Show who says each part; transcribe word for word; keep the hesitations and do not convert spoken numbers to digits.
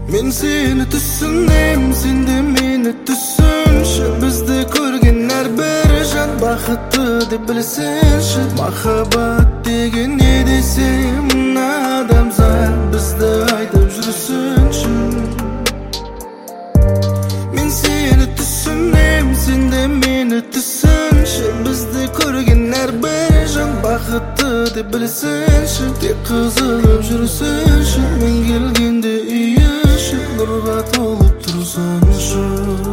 Speaker 1: Men seni түсінем, sen de meni түсінші. Бізді көрген әрбір жан бақытты деп білсінші. Махаббат деген не десем, адамзат бізді айтып жүрсінші. Men seni түсінем, sen de meni түсінші. Бізді көрген әрбір жан бақытты деп білсінші. Тек қызылып жүрсінші. Мен келгенде үй іші нұрға толып тұрсыншы.